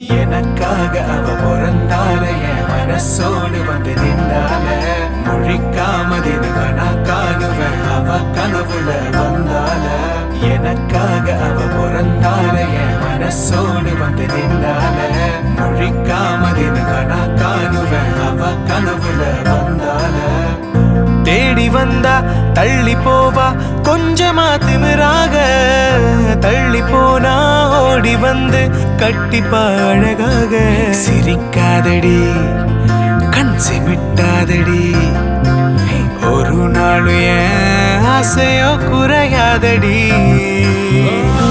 எனக்காக அவ பிறந்தால என் மனசோடு வந்து நின்றால முழிக்காம தினகனா காணுவேன் அவ கனவுல வந்தால எனக்காக அவ பிறந்தால என் மனசோடு வந்து நின்றால முழிக்காம தினகனா காணுவேன் அவ கனவுல வந்தால தேடி வந்தா தள்ளி போவா கொஞ்சமா திமிராக தள்ளி போனா ஓடி வந்து கட்டிப்பா அழகாக சிரிக்காதடி கண் சிமிட்டாதடி ஒரு நாள் என் ஆசையோ குறையாதடி